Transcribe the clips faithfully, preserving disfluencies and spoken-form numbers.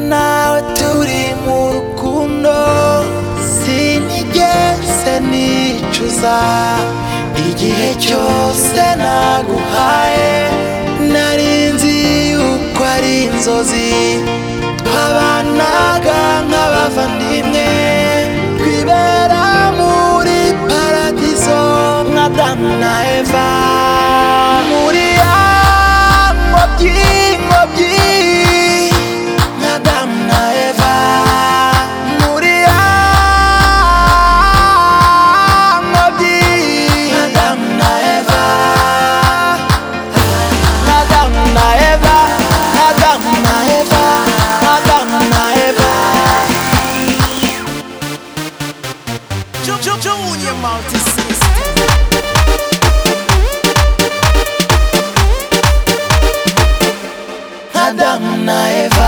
nawe turi mu rukundo, sinigeze nicuza igihe cyose naguhaye. Narinzi yuko ari inzozi, twabanaga nk'abavandimwe, twibera muri paradizo nka Adamu na Eva. Muri ya ngobyi ngobyi nka Adamu na Eva, muri ya ngobyi nka Adamu na Eva, nka Adamu na Eva, nka Adamu na Eva, nka Adamu na Eva. Junior Multi-System. Adamu na Eva,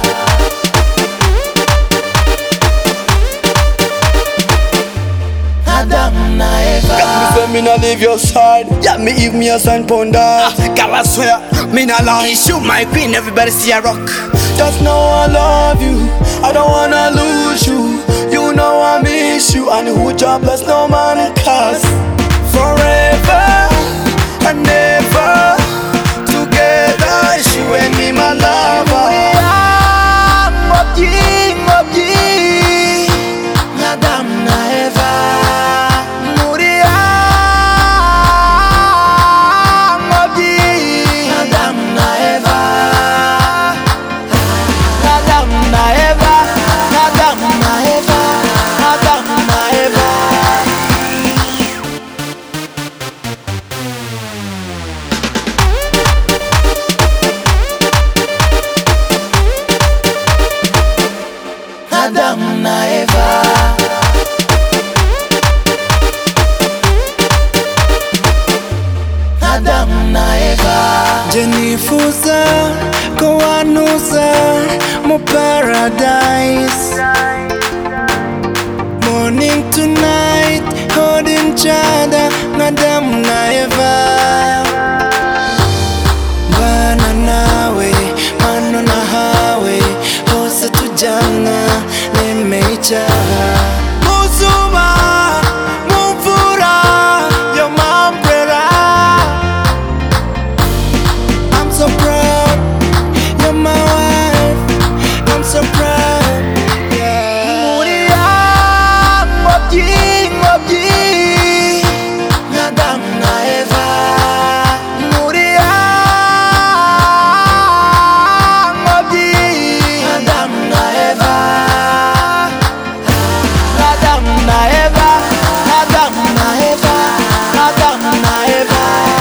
Adamu na Eva. Got me say me nah leave your side. Yeah, me give me a sign pound that. Girl, I swear, me nah lie. You my queen, everybody see a rock. Just know I love you, I don't wanna lose you. You know I miss you, and who jobless no man cause. Forever and never, together, you and me, my lover. Ngobyi ngobyi nka Adamu na Eva, muri ya ngobyi nka Adamu na Eva, nka Adamu na Eva, nka Adamu na Eva, nka Adamu na Eva. Adamu na Eva, Adamu na Eva. Jenifuza ko wanuza mu paradise, morning to night holding each other nka Adamu na Eva. Bana nawe mano nahawe, hose tujyana nemeye icyaha. Muzuba mu mvura yo my umbrella, I'm so proud, you're my wife, I'm so proud, yeah. Muri ya ngobyi ngobyi nka Adamu na Eva, muri ya ngobyi nka Adamu na Eva, nka Adamu na Eva, nka Adamu na Eva, nka Adamu na Eva.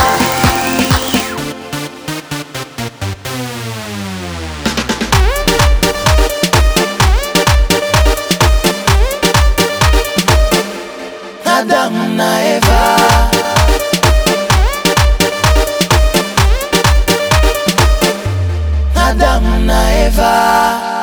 Adamu na Eva, Adamu na Eva.